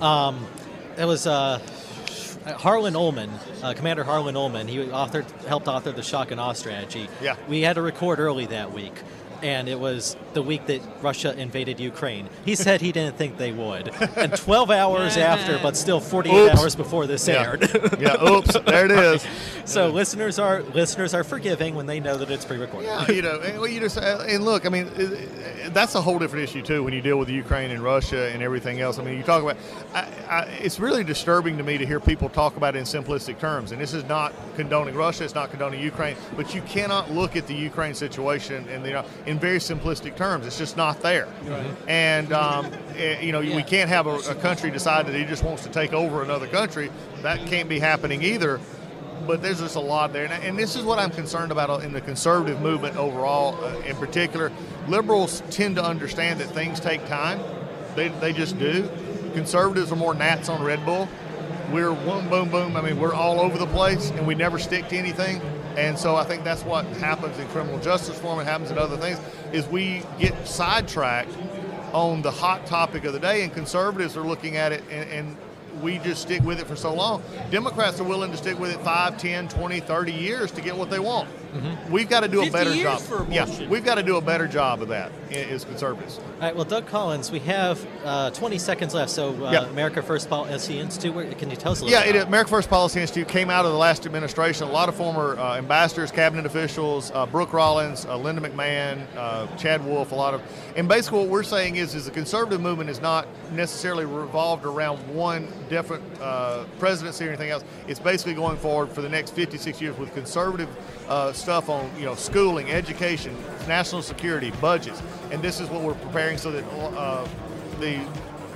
it was Harlan Ullman, Commander Harlan Ullman. He helped author the Shock and Awe strategy. Yeah. We had to record early that week. And it was the week that Russia invaded Ukraine. He said he didn't think they would. And 12 hours after, but still 48 hours before this aired. Oops, there it is. So listeners are forgiving when they know that it's pre-recorded. Yeah, and look, I mean, that's a whole different issue too when you deal with Ukraine and Russia and everything else. I mean, you talk about. It's really disturbing to me to hear people talk about it in simplistic terms. And this is not condoning Russia. It's not condoning Ukraine. But you cannot look at the Ukraine situation and in very simplistic terms. It's just not there. Right. And, we can't have a country decide that he just wants to take over another country. That can't be happening either. But there's just a lot there. And this is what I'm concerned about in the conservative movement overall. In particular, liberals tend to understand that things take time. They just do. Conservatives are more gnats on Red Bull. We're boom, boom, boom. I mean, we're all over the place, and we never stick to anything. And so I think that's what happens in criminal justice reform and happens in other things, is we get sidetracked on the hot topic of the day, and conservatives are looking at it, and we just stick with it for so long. Democrats are willing to stick with it 5, 10, 20, 30 years to get what they want. Mm-hmm. We've got to do a better job. We've got to do a better job of that as conservatives. All right, well, Doug Collins, we have 20 seconds left. So America First Policy Institute, can you tell us a little bit about it? America First Policy Institute came out of the last administration. A lot of former ambassadors, cabinet officials, Brooke Rollins, Linda McMahon, Chad Wolf, and basically what we're saying is the conservative movement is not necessarily revolved around one different presidency or anything else. It's basically going forward for the next 56 years with conservative stuff on schooling, education, national security, budgets, and this is what we're preparing so that the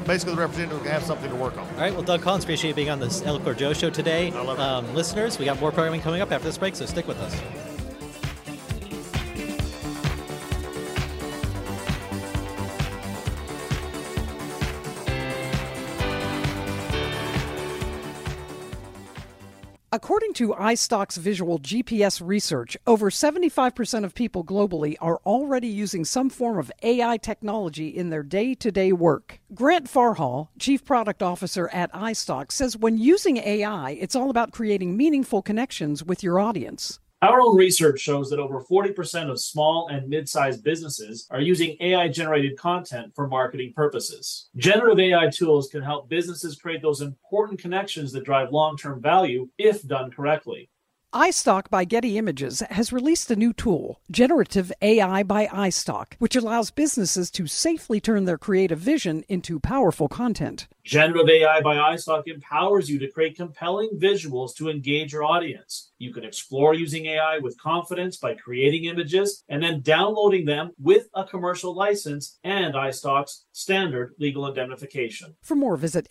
basically the representative can have something to work on. All right, well, Doug Collins, appreciate you being on this El Cor Joe Show today. I love it. Listeners, we got more programming coming up after this break, so stick with us. According to iStock's visual GPS research, over 75% of people globally are already using some form of AI technology in their day-to-day work. Grant Farhall, Chief Product Officer at iStock, says when using AI, it's all about creating meaningful connections with your audience. Our own research shows that over 40% of small and mid-sized businesses are using AI-generated content for marketing purposes. Generative AI tools can help businesses create those important connections that drive long-term value if done correctly. iStock by Getty Images has released a new tool, Generative AI by iStock, which allows businesses to safely turn their creative vision into powerful content. Generative AI by iStock empowers you to create compelling visuals to engage your audience. You can explore using AI with confidence by creating images and then downloading them with a commercial license and iStock's standard legal indemnification. For more, visit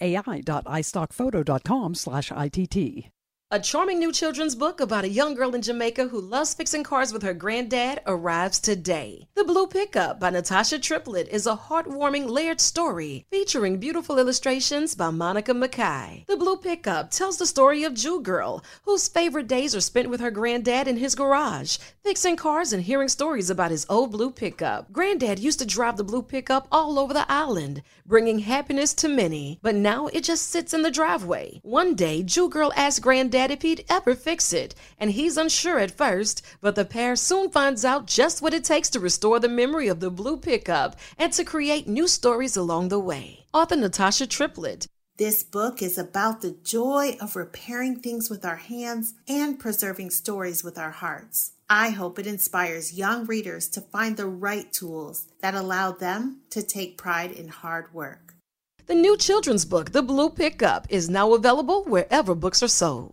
ai.istockphoto.com/ITT. A charming new children's book about a young girl in Jamaica who loves fixing cars with her granddad arrives today. The Blue Pickup by Natasha Triplett is a heartwarming, layered story featuring beautiful illustrations by Monica Mackay. The Blue Pickup tells the story of Jew Girl, whose favorite days are spent with her granddad in his garage, fixing cars and hearing stories about his old blue pickup. Granddad used to drive the Blue Pickup all over the island, bringing happiness to many, but now it just sits in the driveway. One day, Jew Girl asked Granddad if he'd ever fix it, and he's unsure at first, but the pair soon finds out just what it takes to restore the memory of the Blue Pickup and to create new stories along the way. Author Natasha Triplett. This book is about the joy of repairing things with our hands and preserving stories with our hearts. I hope it inspires young readers to find the right tools that allow them to take pride in hard work. The new children's book, The Blue Pickup, is now available wherever books are sold.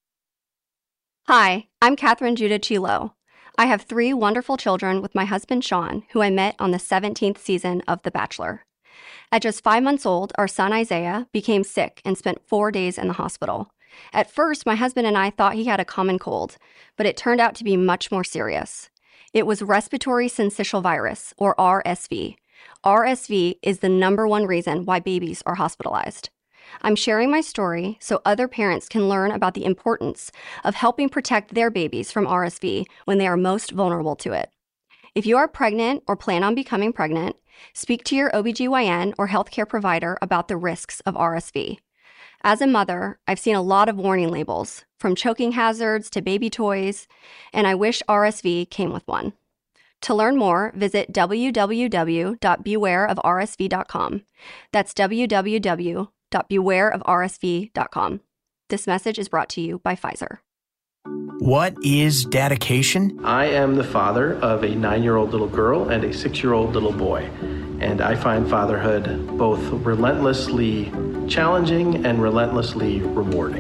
Hi, I'm Catherine Judah Chilo. I have 3 wonderful children with my husband Sean, who I met on the 17th season of The Bachelor. At just 5 months old, our son Isaiah became sick and spent 4 days in the hospital. At first, my husband and I thought he had a common cold, but it turned out to be much more serious. It was respiratory syncytial virus, or RSV. RSV is the #1 reason why babies are hospitalized. I'm sharing my story so other parents can learn about the importance of helping protect their babies from RSV when they are most vulnerable to it. If you are pregnant or plan on becoming pregnant, speak to your OBGYN or healthcare provider about the risks of RSV. As a mother, I've seen a lot of warning labels, from choking hazards to baby toys, and I wish RSV came with one. To learn more, visit www.bewareofrsv.com. That's www.bewareofrsv.com. This message is brought to you by Pfizer. What is dedication? I am the father of a 9-year-old little girl and a 6-year-old little boy, and I find fatherhood both relentlessly challenging and relentlessly rewarding.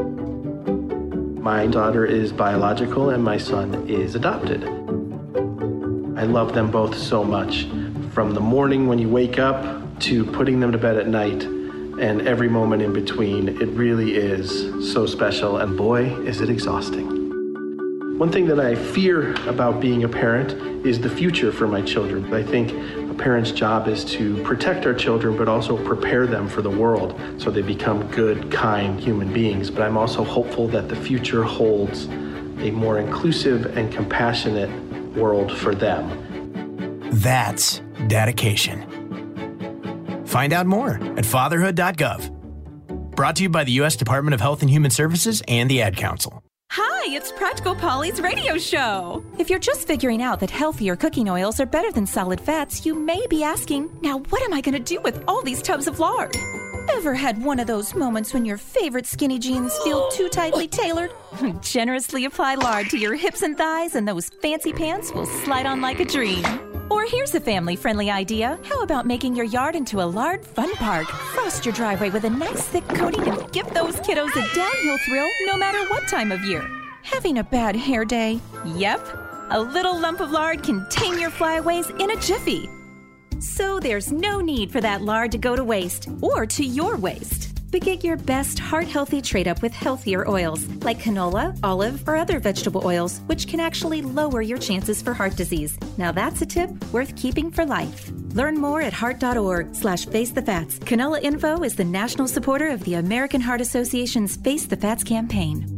My daughter is biological and my son is adopted. I love them both so much, from the morning when you wake up to putting them to bed at night, and every moment in between. It really is so special, and boy, is it exhausting. One thing that I fear about being a parent is the future for my children. I think a parent's job is to protect our children, but also prepare them for the world so they become good, kind human beings. But I'm also hopeful that the future holds a more inclusive and compassionate world for them. That's dedication. Find out more at fatherhood.gov. Brought to you by the U.S. Department of Health and Human Services and the Ad Council. Hi, it's Practical Polly's radio show. If you're just figuring out that healthier cooking oils are better than solid fats, you may be asking, now what am I going to do with all these tubs of lard? Ever had one of those moments when your favorite skinny jeans feel too tightly tailored? Generously apply lard to your hips and thighs and those fancy pants will slide on like a dream. Or here's a family-friendly idea. How about making your yard into a lard fun park? Frost your driveway with a nice thick coating and give those kiddos a downhill thrill no matter what time of year. Having a bad hair day? Yep. A little lump of lard can tame your flyaways in a jiffy. So there's no need for that lard to go to waste or to your waste. But get your best heart-healthy trade-up with healthier oils like canola, olive, or other vegetable oils, which can actually lower your chances for heart disease. Now that's a tip worth keeping for life. Learn more at heart.org/FaceTheFats. Canola Info is the national supporter of the American Heart Association's Face the Fats campaign.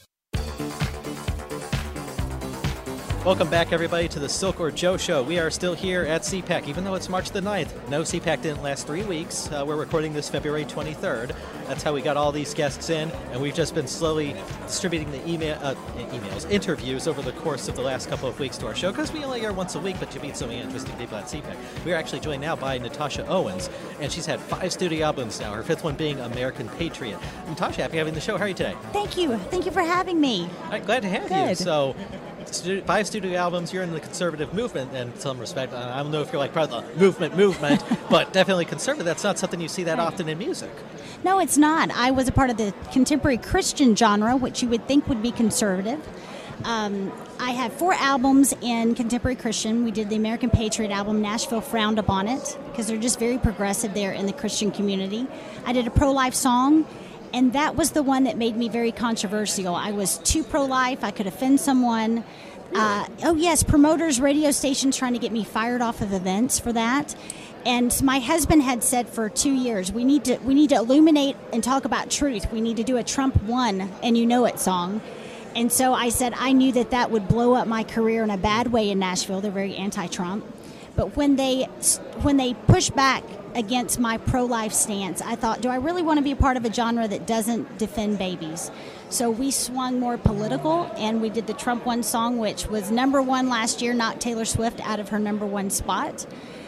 Welcome back, everybody, to the Silk Joe Show. We are still here at CPAC, even though it's March the 9th. No, CPAC didn't last 3 weeks. We're recording this February 23rd. That's how we got all these guests in, and we've just been slowly distributing the interviews over the course of the last couple of weeks to our show, because we only air once a week, but you meet so many interesting people at CPAC. We are actually joined now by Natasha Owens, and she's had 5 studio albums now, her 5th one being American Patriot. Natasha, happy having the show. How are you today? Thank you. Thank you for having me. All right, glad to have you. Good. So, 5 studio albums, you're in the conservative movement in some respect. I don't know if you're like part of the movement, but definitely conservative. That's not something you see that often in music. No, it's not. I was a part of the contemporary Christian genre, which you would think would be conservative. I have 4 albums in contemporary Christian. We did the American Patriot album. Nashville frowned upon it because they're just very progressive there in the Christian community. I did a pro-life song, and that was the one that made me very controversial. I was too pro-life. I could offend someone. Promoters, radio stations trying to get me fired off of events for that. And my husband had said for 2 years, we need to illuminate and talk about truth. We need to do a Trump won and you know it song. And so I said I knew that would blow up my career in a bad way in Nashville. They're very anti-Trump. But when they pushed back against my pro-life stance, I thought, do I really want to be a part of a genre that doesn't defend babies? So we swung more political, and we did the Trump One song, which was #1 last year, knocked Taylor Swift out of her #1 spot.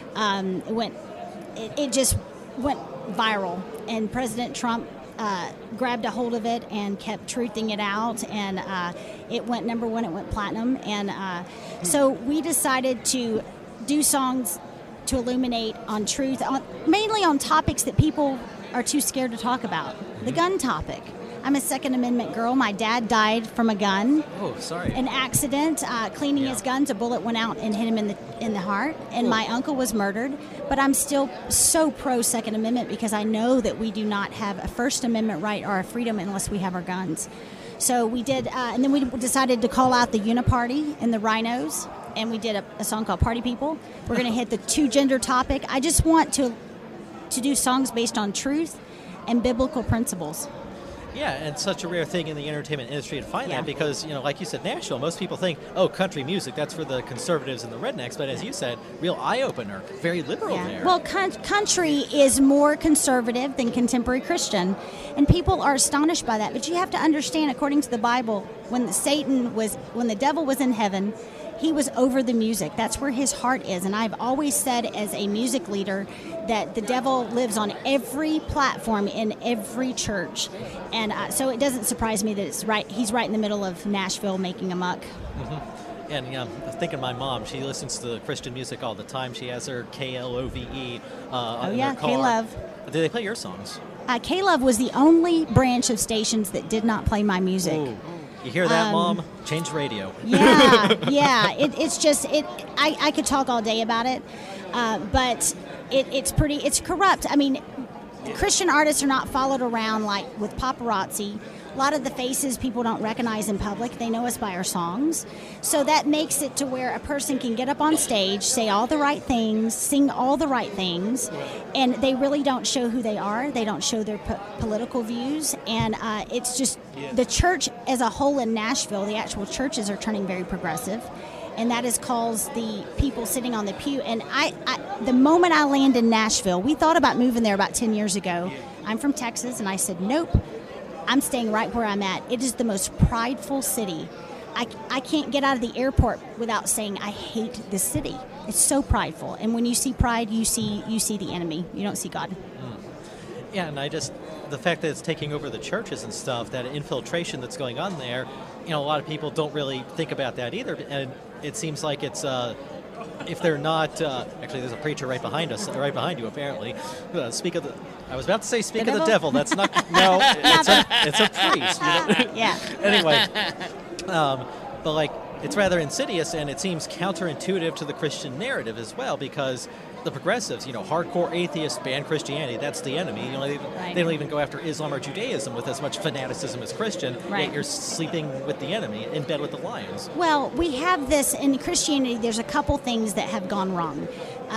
It just went viral, and President Trump grabbed a hold of it and kept truthing it out, and it went #1, it went platinum, and so we decided to do songs to illuminate on truth, mainly on topics that people are too scared to talk about. The gun topic. I'm a Second Amendment girl. My dad died from a gun. Oh, sorry. An accident, cleaning his guns. A bullet went out and hit him in the heart. And my uncle was murdered. But I'm still so pro Second Amendment because I know that we do not have a First Amendment right or a freedom unless we have our guns. So we did, and then we decided to call out the Uniparty and the Rhinos. And we did a song called Party People. We're going to hit the 2-gender topic. I just want to do songs based on truth and biblical principles. Yeah, and such a rare thing in the entertainment industry to find that because, like you said, Nashville, most people think, country music, that's for the conservatives and the rednecks. But as you said, real eye-opener, very liberal there. Well, country is more conservative than contemporary Christian, and people are astonished by that. But you have to understand, according to the Bible, when the devil was in heaven, he was over the music. That's where his heart is. And I've always said as a music leader that the devil lives on every platform in every church. And so it doesn't surprise me that he's right in the middle of Nashville making a muck. Mm-hmm. And I'm thinking my mom, she listens to Christian music all the time. She has her KLOVE in her car. K-Love. Do they play your songs? K-Love was the only branch of stations that did not play my music. Ooh. You hear that, Mom? Change the radio. Yeah. It's just I could talk all day about it, but it's corrupt. I mean, Christian artists are not followed around like with paparazzi. A lot of the faces people don't recognize in public. They know us by our songs. So that makes it to where a person can get up on stage, say all the right things, sing all the right things, and they really don't show who they are. They don't show their political views. And it's just the church as a whole in Nashville, the actual churches are turning very progressive. And that has caused the people sitting on the pew. And the moment I land in Nashville, we thought about moving there about 10 years ago. I'm from Texas, and I said, nope. I'm staying right where I'm at. It is the most prideful city. I can't get out of the airport without saying I hate this city. It's so prideful. And when you see pride, you see the enemy. You don't see God. Yeah, and the fact that it's taking over the churches and stuff, that infiltration that's going on there, a lot of people don't really think about that either. And it seems like it's if they're not, actually, there's a preacher right behind you, apparently. I was about to say, speak of the devil. That's not. No, it's a priest. Yeah. Anyway, but it's rather insidious, and it seems counterintuitive to the Christian narrative as well, because the progressives, hardcore atheists ban Christianity. That's the enemy. They don't even go after Islam or Judaism with as much fanaticism as Christian, yet you're sleeping with the enemy, in bed with the lions. Well, we have this in Christianity. There's a couple things that have gone wrong.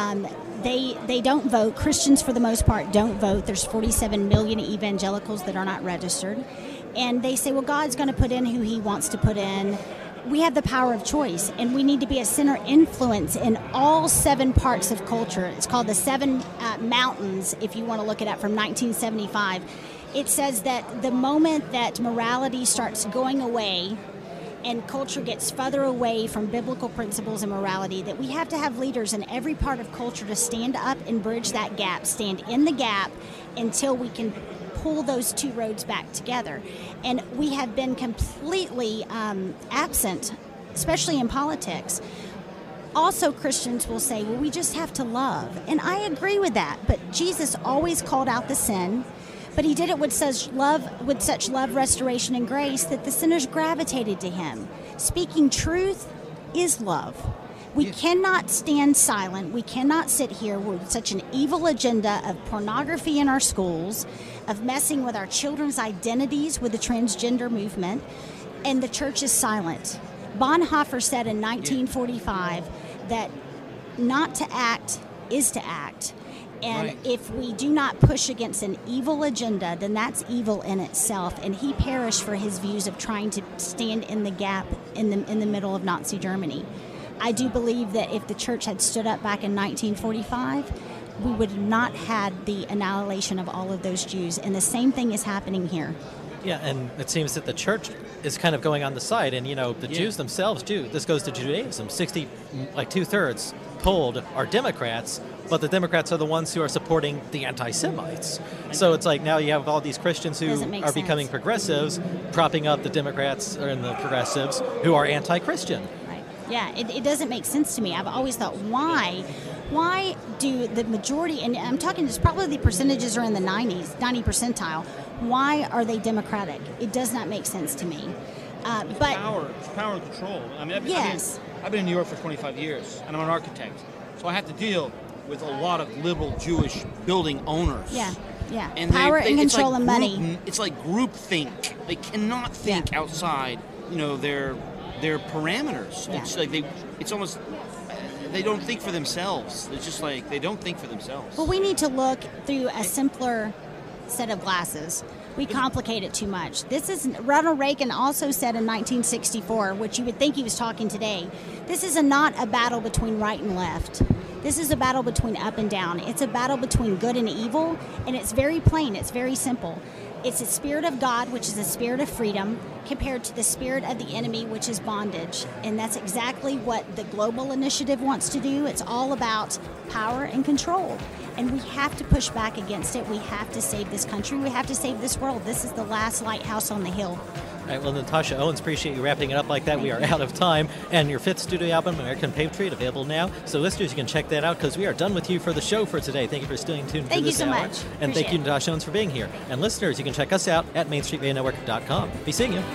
They don't vote. Christians, for the most part, don't vote. There's 47 million evangelicals that are not registered. And they say, well, God's going to put in who he wants to put in. We have the power of choice, and we need to be a center influence in all 7 parts of culture. It's called the 7 Mountains, if you want to look it up, from 1975. It says that the moment that morality starts going away and culture gets further away from biblical principles and morality, that we have to have leaders in every part of culture to stand up and bridge that gap, stand in the gap until we can pull those 2 roads back together. And we have been completely absent, especially in politics. Also, Christians will say, well, we just have to love. And I agree with that. But Jesus always called out the sin. But he did it with such love, restoration, and grace that the sinners gravitated to him. Speaking truth is love. We cannot stand silent. We cannot sit here with such an evil agenda of pornography in our schools, of messing with our children's identities with the transgender movement, and the church is silent. Bonhoeffer said in 1945 that not to act is to act. And if we do not push against an evil agenda, then that's evil in itself. And he perished for his views of trying to stand in the gap in the middle of Nazi Germany. I do believe that if the church had stood up back in 1945, we would have not had the annihilation of all of those Jews. And the same thing is happening here. Yeah, and it seems that the church is kind of going on the side, and the Jews themselves do. This goes to Judaism. 2/3 polled are Democrats, but the Democrats are the ones who are supporting the anti-Semites. So it's like now you have all these Christians who are becoming progressives, propping up the Democrats and the progressives who are anti-Christian. Right. Yeah, it doesn't make sense to me. I've always thought, why do the majority, and I'm talking, just probably the percentages are in the 90 percentile, why are they Democratic? It does not make sense to me. It's power and control. I mean, I've been in New York for 25 years, and I'm an architect, so I have to deal with a lot of liberal Jewish building owners. Yeah. And power and control and money. It's like groupthink. They cannot think outside, their parameters. Yeah. It's like it's almost. They don't think for themselves. It's just like they don't think for themselves. Well, we need to look through a simpler set of glasses. We complicate it too much. Ronald Reagan also said in 1964, which you would think he was talking today, this is not a battle between right and left. This is a battle between up and down. It's a battle between good and evil, and it's very plain. It's very simple. It's the Spirit of God, which is the spirit of freedom, compared to the spirit of the enemy, which is bondage. And that's exactly what the Global Initiative wants to do. It's all about power and control. And we have to push back against it. We have to save this country. We have to save this world. This is the last lighthouse on the hill. All right, well, Natasha Owens, appreciate you wrapping it up like that. We are out of time. And your 5th studio album, American Patriot, available now. So listeners, you can check that out because we are done with you for the show for today. Thank you for staying tuned for this hour. Thank you so much. And thank you, Natasha Owens, for being here. And listeners, you can check us out at MainStreetRadioNetwork.com. Be seeing you.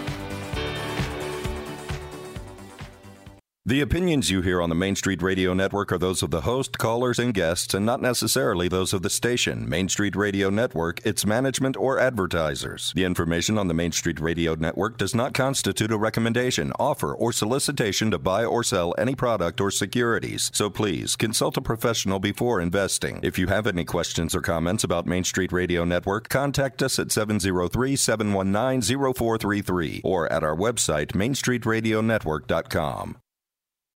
The opinions you hear on the Main Street Radio Network are those of the host, callers, and guests, and not necessarily those of the station, Main Street Radio Network, its management, or advertisers. The information on the Main Street Radio Network does not constitute a recommendation, offer, or solicitation to buy or sell any product or securities. So please, consult a professional before investing. If you have any questions or comments about Main Street Radio Network, contact us at 703-719-0433 or at our website, MainStreetRadioNetwork.com.